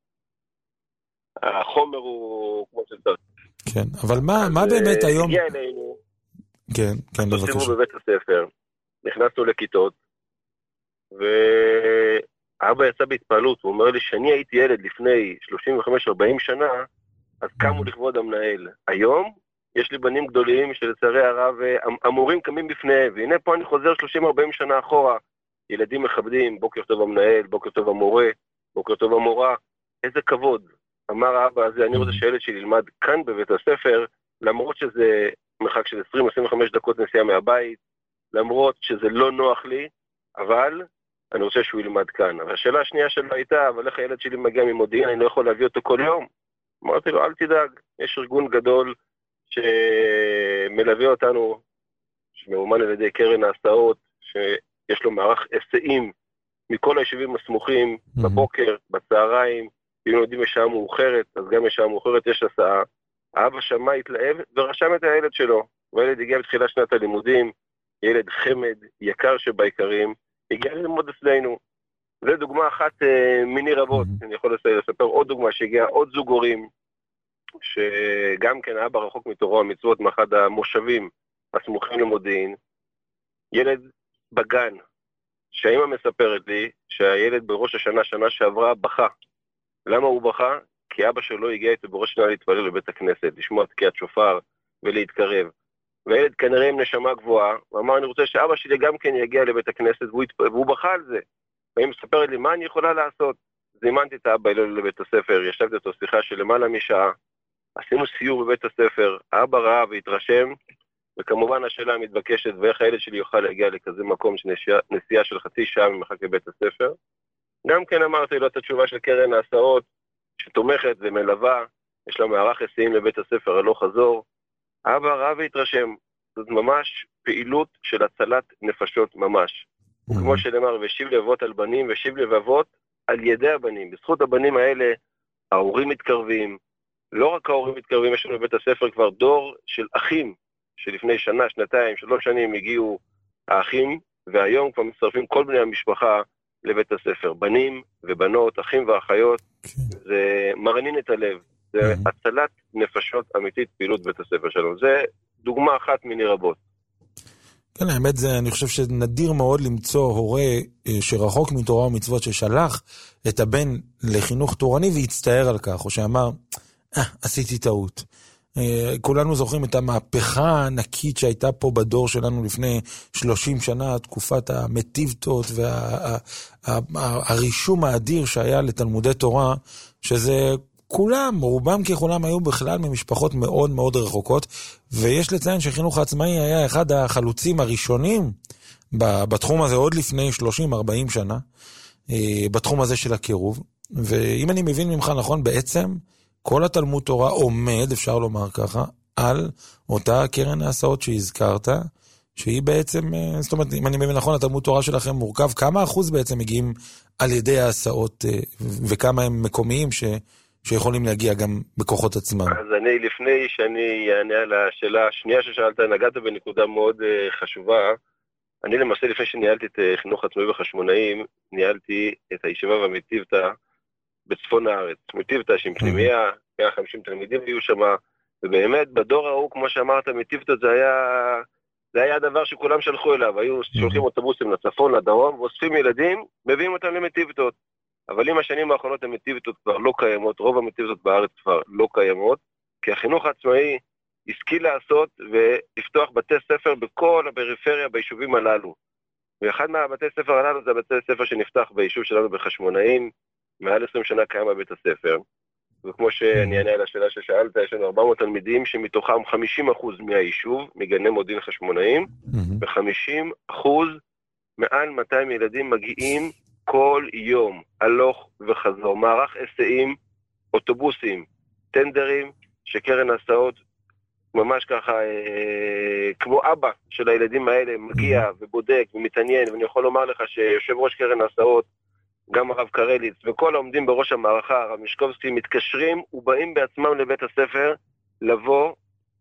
החומר הוא כמו שצריך. כן, אבל מה, מה באמת היום... הגיע אלינו, כן, כן, בבקשה. עשינו בבית הספר, נכנסנו לכיתות, ואבא יצא בהתפעלות, הוא אומר לי שאני הייתי ילד לפני שלושים וחמש ארבעים שנה, אז קמו לכבוד המנהל. היום יש לי בנים גדולים שלצערי הרב המורים קמים בפניהם, והנה פה אני חוזר שלושים ארבעים שנה אחורה, ילדים מכבדים, בוקר טוב המנהל, בוקר טוב המורה, בוקר טוב המורה, איזה כבוד. אמר האבא הזה, אני רוצה שילד שלי ילמד כאן בבית הספר, למרות שזה מרחק של עשרים עד עשרים וחמש דקות נסיעה מהבית, למרות שזה לא נוח לי, אבל אני רוצה שהוא ילמד כאן. אבל השאלה השנייה שלו הייתה, אבל איך הילד שלי מגיע ממודיעין, אני לא יכול להביא אותו כל יום? אמרתי לו, אל תדאג, יש ארגון גדול שמלווה אותנו, שמאומן על ידי קרן ההסעות, שיש לו מערך היסעים מכל היישובים הסמוכים, mm-hmm. בבוקר, בצהריים, אם יודעים בשעה מאוחרת, אז גם בשעה מאוחרת יש הסעה. האבא שמע התלהב ורשם את הילד שלו, והילד הגיע בתחילת שנת הלימודים, ילד חמד, יקר שבעיקרים, הגיע ללמוד אצלנו. זו דוגמה אחת אה, מיני רבות, mm-hmm. אני יכול לספר עוד דוגמה שהגיע עוד זוג הורים, שגם כן האבא רחוק מתורה ומצוות מאחד המושבים הסמוכים למודיעין, ילד בגן, שהאמא מספרת לי שהילד בראש השנה, שנה שעברה, בכה. למה הוא בכה? כי אבא שלו הגיע איתו בראש שנה להתפלל לבית הכנסת, לשמוע תקיעת שופר ולהתקרב. והילד כנראה עם נשמה גבוהה, הוא אמר, אני רוצה שאבא שלי גם כן יגיע לבית הכנסת, והוא, התפ... והוא בכה על זה. והיא מספרת לי, מה אני יכולה לעשות? זימנתי את האבא אלו לבית הספר, ישבתי אותו שיחה של למעלה משעה, עשינו סיור בבית הספר, האבא ראה והתרשם, וכמובן השאלה המתבקשת, ואיך הילד שלי יוכל להגיע לכזה מקום שנסיעה של חצי שעה ממחק לבית הספר. גם כן אמרתי לו את התשובה של קרן ההסעות, שתומכת ומלווה, יש לה מערך היסעים לבית הספר הלוך חזור. האבא ראה והתרשם, זאת ממש פעילות של הצלת נפשות ממש. Mm-hmm. כמו שנאמר, ושיב לבבות על בנים, ושיב לבבות על ידי הבנים. בזכות הבנים האלה, ההורים מתקרבים, לא רק ההורים מתקרבים, יש לנו בבית הספר כבר דור של אחים, שלפני שנה, שנתיים, שלוש שנים הגיעו האחים, והיום כבר מצטרפים כל בני המשפחה לבית הספר. בנים ובנות, אחים ואחיות, זה מרנין את הלב. זה הצלת נפשות אמיתית פעילות בית הספר שלנו. זה דוגמה אחת מיני רבות. כן, האמת זה, אני חושב שנדיר מאוד למצוא הורה שרחוק מתורה ומצוות ששלח את הבן לחינוך תורני והצטער על כך, או שאמר, אה, עשיתי טעות. כולנו זוכרים את המהפכה הענקית שהייתה פה בדור שלנו לפני שלושים שנה, תקופת המטיבתות והרישום האדיר שהיה לתלמודי תורה, שזה כולם, רובם ככולם היו בכלל ממשפחות מאוד מאוד רחוקות, ויש לציין שחינוך העצמאי היה אחד החלוצים הראשונים בתחום הזה עוד לפני שלושים ארבעים שנה, בתחום הזה של הקירוב, ואם אני מבין ממך נכון, בעצם כל התלמוד תורה עומד, אפשר לומר ככה, על אותה קרן ההסעות שהזכרת, שהיא בעצם, זאת אומרת, אם אני מבין נכון, התלמוד תורה שלכם מורכב, כמה אחוז בעצם מגיעים על ידי ההסעות, וכמה הם מקומיים ש... שיכולים להגיע גם בכוחות עצמם? אז אני, לפני שאני אענה על השאלה השנייה ששאלת, נגעת בנקודה מאוד uh, חשובה. אני למעשה, לפני שניהלתי את uh, חינוך עצמאי בחשמונאים, ניהלתי את הישיבה והמטיבתא בצפון הארץ. מטיבתא שעם פנימיה, מאה וחמישים תלמידים היו שם, ובאמת בדור ההוא, כמו שאמרת, מטיבתות זה היה, זה היה הדבר שכולם שלחו אליו. היו שולחים אוטובוסים לצפון, לדרום, ואוספים ילדים, מביאים אותם למטיבתות. אבל עם השנים האחרונות המטיבתות כבר לא קיימות, רוב המטיבתות בארץ כבר לא קיימות, כי החינוך העצמאי השכיל לעשות ולפתוח בתי ספר בכל הפריפריה ביישובים הללו. ואחד מהבתי ספר הללו זה הבתי ספר שנפתח ביישוב שלנו בחשמונאים, מעל עשרים שנה קיים בבית הספר. וכמו שאני אענה על השאלה ששאלת, יש לנו ארבע מאות תלמידים שמתוכם חמישים אחוז מהיישוב, מגני מודיעין חשמונאים, ו-חמישים אחוז מעל מאתיים ילדים מגיעים כל יום, הלוך וחזור, מערך היסעים, אוטובוסים, טנדרים, שקרן הסעות, ממש ככה, אה, כמו אבא של הילדים האלה, מגיע ובודק ומתעניין, ואני יכול לומר לך שיושב ראש קרן הסעות, גם הרב קרליץ, וכל העומדים בראש המערכה, הרב משקובסקי, מתקשרים ובאים בעצמם לבית הספר, לבוא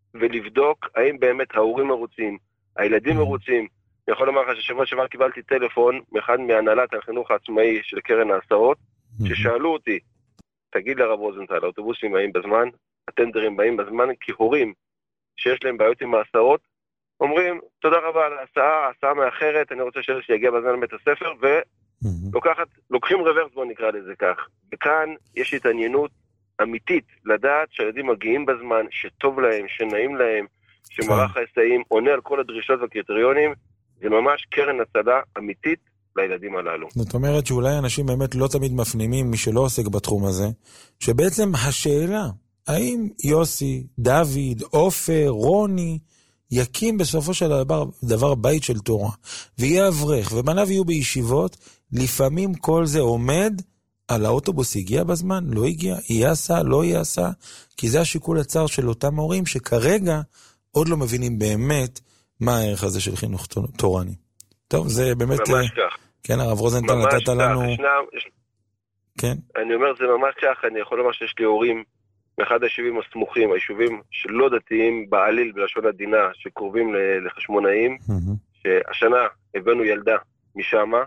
ולבדוק האם באמת ההורים מרוצים, הילדים מרוצים. אני יכול לומר לך ששבוע שעבר קיבלתי טלפון מאחד מהנהלת החינוך העצמאי של קרן ההסעות, ששאלו אותי, תגיד לרב רוזנטל, האוטובוסים באים בזמן, הטנדרים באים בזמן, כי הורים שיש להם בעיות עם ההסעות, אומרים, תודה רבה על ההסעה, ההסעה מאחרת, אני רוצה שילד שיגיע בזמן לבית הספר, ולוקחת, לוקחים רוורס, בוא נקרא לזה כך. וכאן יש התעניינות אמיתית לדעת שהילדים מגיעים בזמן, שטוב להם, שנעים להם, שמערך ההיסעים עונה על כל הדרישות והקריטריונים, זה ממש קרן הצלה אמיתית לילדים הללו. זאת אומרת שאולי אנשים באמת לא תמיד מפנימים, מי שלא עוסק בתחום הזה, שבעצם השאלה, האם יוסי, דוד, אופר, רוני, יקים בסופו של דבר, דבר בית של תורה, ויהיה אברך, ובניו יהיו בישיבות, לפעמים כל זה עומד על האוטובוס, הגיע בזמן, לא הגיע, יעשה, לא יעשה, כי זה השיקול הצר של אותם הורים, שכרגע עוד לא מבינים באמת מה הערך הזה של חינוך תורני. טוב, זה באמת... ממש כך. כן, הרב רוזנטל נתת לנו... ישנם, כן. אני אומר, זה ממש כך, אני יכול לומר שיש לי הורים מאחד היישובים הסמוכים, היישובים שלא דתיים בעליל בלשון עדינה, שקרובים לחשמונאים, שהשנה הבאנו ילדה משמה,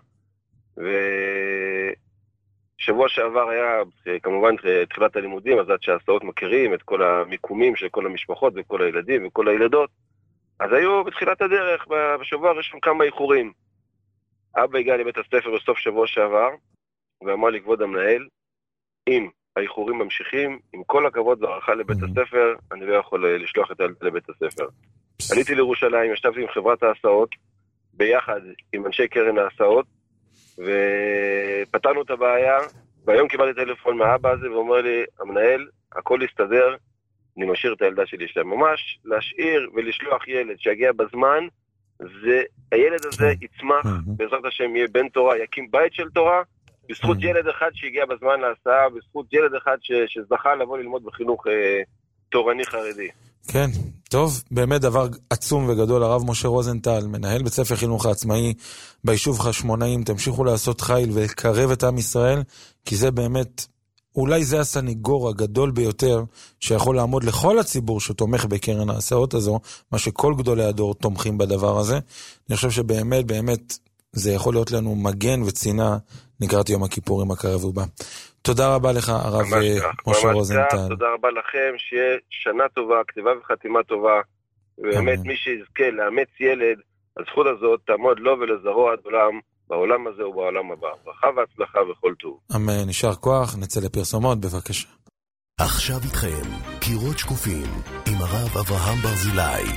ושבוע שעבר היה כמובן תחילת הלימודים, אז עד שההסעות מכירים את כל המיקומים של כל המשפחות וכל הילדים וכל הילדות, אז היו בתחילת הדרך, בשבוע הראשון כמה איחורים. אבא הגיע לבית הספר בסוף שבוע שעבר, ואמר לי כבוד המנהל, אם האיחורים ממשיכים, עם כל הכבוד והערכה לבית הספר, אני לא יכול לשלוח את הילד לבית הספר. עליתי לירושלים, ישבתי עם חברת ההסעות, ביחד עם אנשי קרן ההסעות, ופתרנו את הבעיה, והיום קיבלתי טלפון מהאבא הזה, ואומר לי, המנהל, הכל יסתדר, אני משאיר את הילדה שלי שלהם. ממש להשאיר ולשלוח ילד שיגיע בזמן, זה, הילד הזה יצמח, בעזרת השם יהיה בן תורה, יקים בית של תורה, בזכות ילד אחד שהגיע בזמן להסעה, בזכות ילד אחד ש, שזכה לבוא ללמוד בחינוך אה, תורני חרדי. כן, טוב, באמת דבר עצום וגדול, הרב משה רוזנטל, מנהל בית ספר חינוך העצמאי ביישוב חשמונאים, תמשיכו לעשות חיל ולקרב את עם ישראל, כי זה באמת, אולי זה הסניגור הגדול ביותר, שיכול לעמוד לכל הציבור שתומך בקרן ההסעות הזו, מה שכל גדולי הדור תומכים בדבר הזה. אני חושב שבאמת, באמת, זה יכול להיות לנו מגן וצינה לקראת יום הכיפורים הקרב ובא. תודה רבה לך, הרב משה רוזנטל. תודה רבה לכם, שיהיה שנה טובה, כתיבה וחתימה טובה, ובאמת מי שיזכה לאמץ ילד, הזכות הזאת תעמוד לו ולזרוע עד עולם, בעולם הזה ובעולם הבא. ברכה והצלחה וכל טוב. אמן, נשאר כוח, נצא לפרסומות, בבקשה. עכשיו איתכם, קירות שקופים, עם הרב אברהם ברזילי.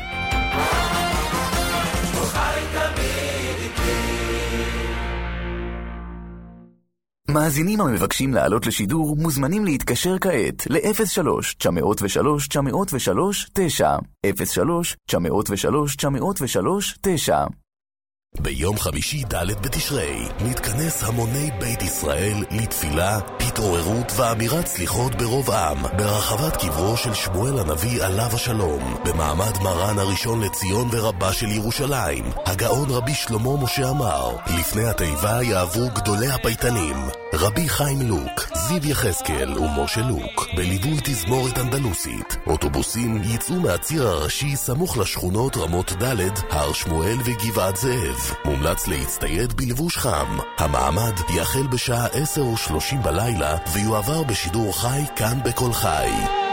מאזינים המבקשים לעלות לשידור מוזמנים להתקשר כעת ל-אפס שלוש תשע אפס שלוש תשע אפס שלוש תשע אפס שלוש תשע אפס שלוש תשע אפס שלוש תשע. ביום חמישי ד' בתשרי נתכנס המוני בית ישראל לתפילה, התעוררות ואמירת סליחות ברוב עם ברחבת קברו של שמואל הנביא עליו השלום, במעמד מרן הראשון לציון ורבה של ירושלים, הגאון רבי שלמה משה עמר. לפני התיבה יעברו גדולי הפייטנים, רבי חיים לוק, זיו יחזקאל ומשה לוק, בליווי תזמורת אנדלוסית. אוטובוסים יצאו מהציר הראשי סמוך לשכונות רמות ד', הר שמואל וגבעת זאב. מומלץ להצטייד בלבוש חם. המעמד יחל בשעה עשר ושלושים בלילה ויועבר בשידור חי כאן בכל חי.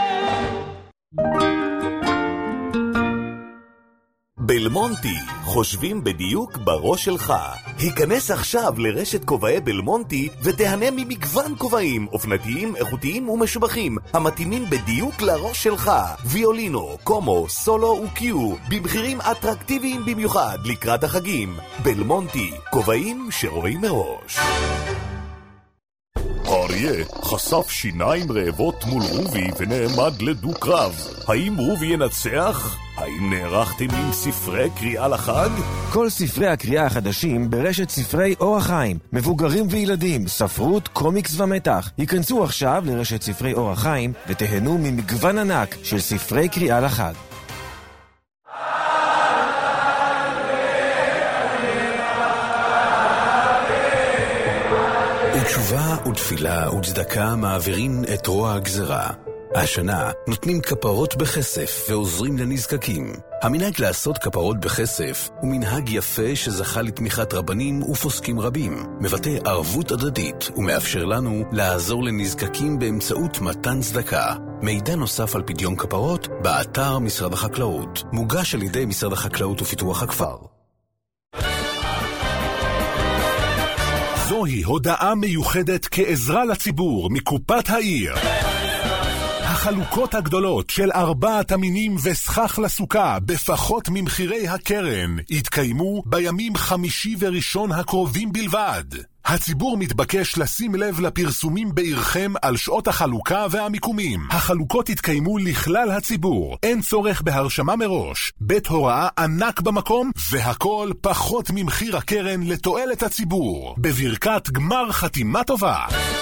בלמונטי, חושבים בדיוק בראש שלך. היכנס עכשיו לרשת כובעי בלמונטי ותהנה ממגוון כובעים אופנתיים, איכותיים ומשובחים המתאימים בדיוק לראש שלך. ויולינו, קומו, סולו וקיו במחירים אטרקטיביים במיוחד לקראת החגים. בלמונטי, כובעים שרואים מראש. אריה חשף שיניים רעבות מול רובי ונעמד לדו-קרב. האם רובי ינצח? האם נערכתם עם ספרי קריאה לחג? כל ספרי הקריאה החדשים ברשת ספרי אור החיים, מבוגרים וילדים, ספרות, קומיקס ומתח. היכנסו עכשיו לרשת ספרי אור החיים ותהנו ממגוון ענק של ספרי קריאה לחג. ותשובה ותפילה וצדקה מעבירים את רוע הגזרה. השנה נותנים כפרות בכסף ועוזרים לנזקקים. המנהג לעשות כפרות בכסף הוא מנהג יפה שזכה לתמיכת רבנים ופוסקים רבים, מבטא ערבות הדדית ומאפשר לנו לעזור לנזקקים באמצעות מתן צדקה. מידע נוסף על פדיון כפרות באתר משרד החקלאות, מוגש על ידי משרד החקלאות ופיתוח הכפר. זוהי הודעה מיוחדת כעזרה לציבור מקופת העיר. החלוקות הגדולות של ארבעת המינים וסכך לסוכה בפחות ממחירי הקרן יתקיימו בימים חמישי וראשון הקרובים בלבד. הציבור מתבקש לשים לב לפרסומים בעירכם על שעות החלוקה והמיקומים. החלוקות יתקיימו לכלל הציבור, אין צורך בהרשמה מראש, בית הוראה ענק במקום, והכל פחות ממחיר הקרן לתועלת הציבור. בברכת גמר חתימה טובה.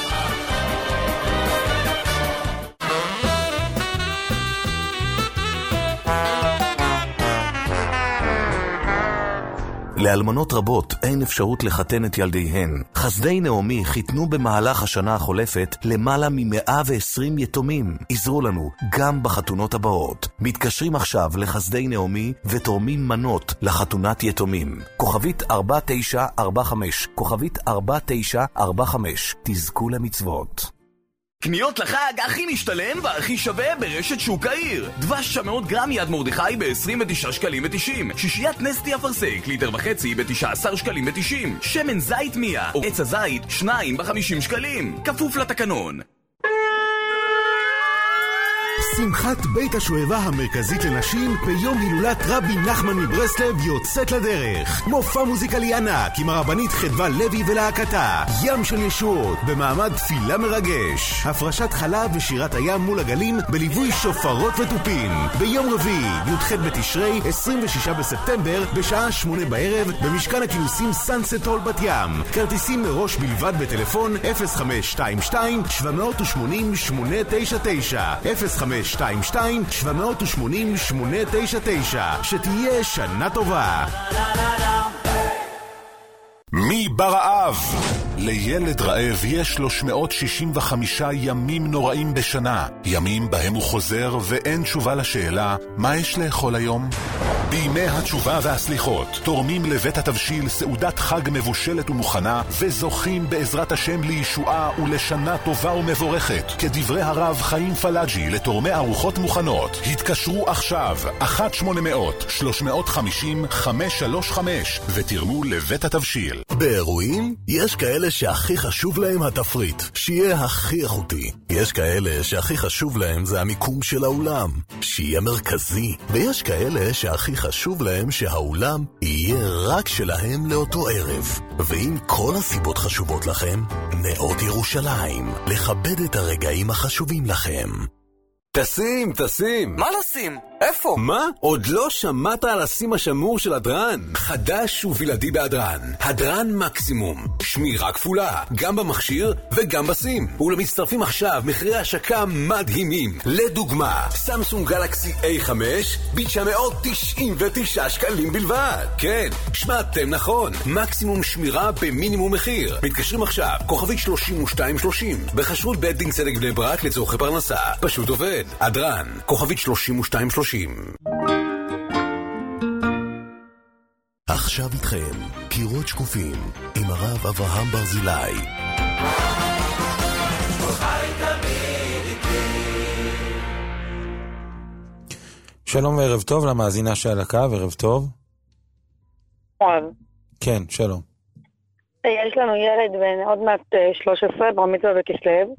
לאלמנות רבות אין אפשרות לחתן את ילדיהן. חסדי נעמי חיתנו במהלך השנה החולפת למעלה מ-מאה ועשרים יתומים. עזרו לנו גם בחתונות הבאות. מתקשרים עכשיו לחסדי נעמי ותורמים מנות לחתונת יתומים. כוכבית ארבע תשע ארבע חמש, כוכבית ארבע תשע ארבע חמש. תזכו למצוות. קניות לחג הכי משתלם והכי שווה ברשת שוק העיר. דבש תשע מאות גרם יד מרדכי ב-עשרים ותשעה שקלים ותשעים. שישיית נסטי אפרסק ליטר וחצי ב-תשעה עשר שקלים ותשעים. שמן זית מיה או עץ הזית שניים ב-חמישים שקלים. כפוף לתקנון. שמחת בית השואבה המרכזית לנשים ביום הילולת רבי נחמן מברסלב יוצאת לדרך. מופע מוזיקלי ענק עם הרבנית חדווה לוי ולהקתה. ים של ישועות במעמד תפילה מרגש. הפרשת חלב ושירת הים מול הגלים בליווי שופרות וטופים. ביום רביעי, י"ח בתשרי, עשרים ושישה בספטמבר, בשעה שמונה בערב, במשכן הכינוסים סנסט הול בת ים. כרטיסים מראש בלבד בטלפון אפס חמש שתיים שתיים שבע שמונה שמונה תשע תשע אפס חמש חמש שתיים שתיים שבע שמונה שמונה תשע תשע. שתהיה שנה טובה. מי ברעב? לילד רעב יש שלוש מאות שישים וחמישה ימים נוראים בשנה. ימים בהם הוא חוזר ואין תשובה לשאלה מה יש לאכול היום? בימי התשובה והסליחות תורמים לבית התבשיל סעודת חג מבושלת ומוכנה וזוכים בעזרת השם לישועה ולשנה טובה ומבורכת. כדברי הרב חיים פלאג'י לתורמי ארוחות מוכנות, התקשרו עכשיו אחת שמונה מאות שלוש חמישים חמש שלוש חמש ותרמו לבית התבשיל. באירועים יש כאלה שהכי חשוב להם התפריט, שיהיה הכי איכותי. יש כאלה שהכי חשוב להם זה המיקום של האולם, שיהיה מרכזי. ויש כאלה שהכי חשוב להם שהאולם יהיה רק שלהם לאותו ערב. ואם כל הסיבות חשובות לכם, נאות ירושלים, לכבד את הרגעים החשובים לכם. תשים, תשים. מה לשים? איפה? מה? עוד לא שמעת על הסים השמור של הדרן? חדש ובלעדי בהדרן. הדרן מקסימום. שמירה כפולה, גם במכשיר וגם בסים. ולמצטרפים עכשיו מחירי השקה מדהימים. לדוגמה, סמסונג גלקסי איי חמש ב-תשע מאות תשעים ותשעה שקלים בלבד. כן, שמעתם נכון. מקסימום שמירה במינימום מחיר. מתקשרים עכשיו, כוכבית שלושים ושתיים שלושים. בחשרות בית דין צדק בני ברק לצורכי פרנסה. פשוט עובד. הדרן, כוכבית שלושים ושתיים שלושים. עכשיו איתכם, קירות שקופים, עם הרב אברהם ברזילי. שלום וערב טוב למאזינה שעל הקו, ערב טוב. כן, שלום. יש לנו ילד בן עוד מעט שלוש עשרה, בר מצווה בכסלו,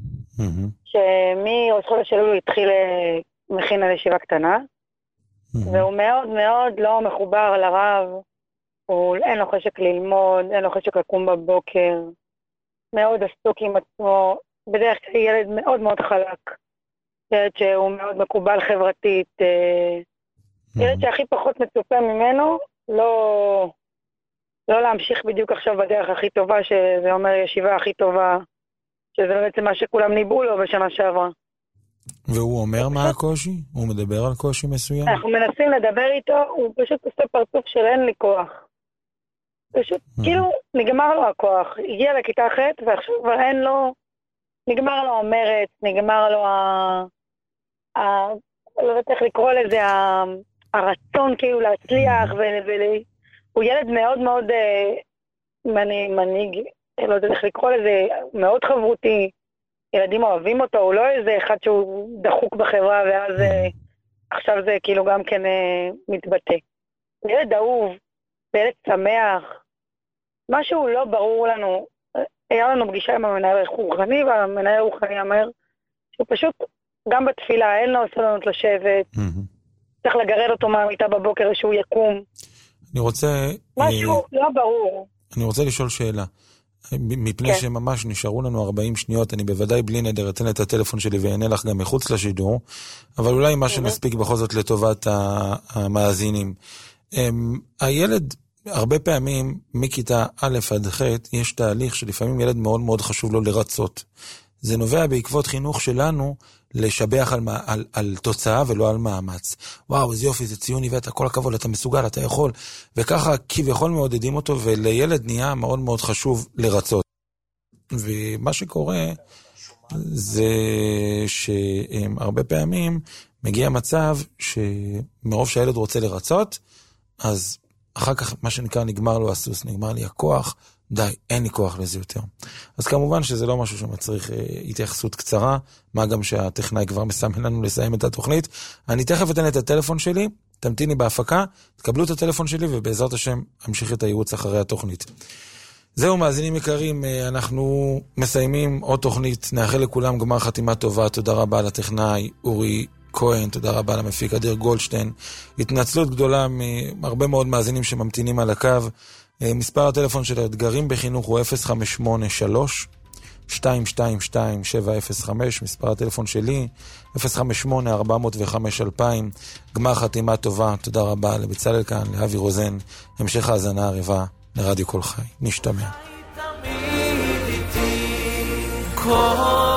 שמראש חודש אלול הוא התחיל מכינה לישיבה קטנה, והוא מאוד מאוד לא מחובר לרב, הוא אין לו חשק ללמוד, אין לו חשק לקום בבוקר, מאוד עסוק עם עצמו, בדרך כלל ילד מאוד מאוד חלק, ילד שהוא מאוד מקובל חברתית, ילד שהכי פחות מצופה ממנו, לא, לא להמשיך בדיוק עכשיו בדרך הכי טובה, שזה אומר ישיבה הכי טובה, שזה בעצם מה שכולם ניבאו לו בשנה שעברה. והוא אומר מה הקושי? הוא מדבר על קושי מסוים? אנחנו מנסים לדבר איתו, הוא פשוט עושה פרצוף של אין לי כוח. פשוט, כאילו, נגמר לו הכוח. הגיע לכיתה ח' ועכשיו כבר אין לו, נגמר לו המרץ, נגמר לו ה... ה... לא יודעת איך לקרוא לזה, הרצון כאילו להצליח, הוא ילד מאוד מאוד מנהיג, לא יודעת איך לקרוא לזה, מאוד חברותי. ילדים אוהבים אותו, הוא לא איזה אחד שהוא דחוק בחברה, ואז עכשיו זה כאילו גם כן מתבטא. ילד אהוב, ילד שמח, משהו לא ברור לנו, היה לנו פגישה עם המנהל הרוחני, והמנהל הרוחני אומר, שהוא פשוט, גם בתפילה, אין לו סבלנות לשבת, צריך לגרד אותו מהמיטה בבוקר שהוא יקום. אני רוצה... משהו לא ברור. אני רוצה לשאול שאלה. מפני כן. שממש נשארו לנו ארבעים שניות, אני בוודאי בלי נדר אתן את הטלפון שלי ואענה לך גם מחוץ לשידור, אבל אולי מה שנספיק בכל זאת לטובת המאזינים. הילד, הרבה פעמים מכיתה א' עד ח' יש תהליך שלפעמים ילד מאוד מאוד חשוב לו לרצות. זה נובע בעקבות חינוך שלנו לשבח על, על, על תוצאה ולא על מאמץ. וואו, איזה יופי, זה ציוני ואתה כל הכבוד, אתה מסוגל, אתה יכול. וככה כביכול מעודדים אותו, ולילד נהיה מאוד מאוד חשוב לרצות. ומה שקורה זה שהרבה פעמים מגיע מצב שמרוב שהילד רוצה לרצות, אז אחר כך מה שנקרא נגמר לו הסוס, נגמר לי הכוח, די, אין לי כוח לזה יותר. אז כמובן שזה לא משהו שמצריך אה, התייחסות קצרה, מה גם שהטכנאי כבר מסמן לנו לסיים את התוכנית. אני תכף אתן את הטלפון שלי, תמתיני בהפקה, תקבלו את הטלפון שלי, ובעזרת השם אמשיך את הייעוץ אחרי התוכנית. זהו, מאזינים יקרים, אנחנו מסיימים עוד תוכנית, נאחל לכולם גמר חתימה טובה, תודה רבה לטכנאי אורי כהן, תודה רבה למפיק אדיר גולדשטיין, התנצלות גדולה מהרבה מאוד מאזינים שממתינים על הקו. מספר הטלפון של האתגרים בחינוך הוא אפס חמש שמונה שלוש שתיים שתיים שתיים שבע אפס חמש, מספר הטלפון שלי אפס חמש שמונה ארבע אפס חמש אלפיים. גמר חתימה טובה, תודה רבה לבצלאל כאן, לאבי רוזן, המשך האזנה ערבה לרדיו כל חי, נשתמע. כל